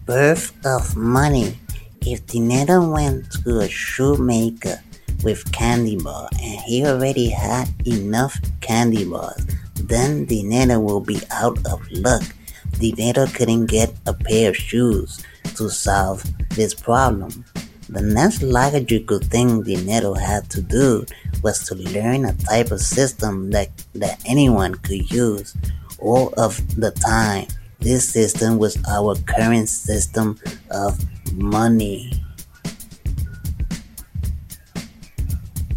birth of money. If Dinero went to a shoemaker with candy bar and he already had enough candy bars, then Dinero will be out of luck. Dinero couldn't get a pair of shoes to solve this problem. The next logical thing Dinero had to do was to learn a type of system that anyone could use all of the time. This system was our current system of money.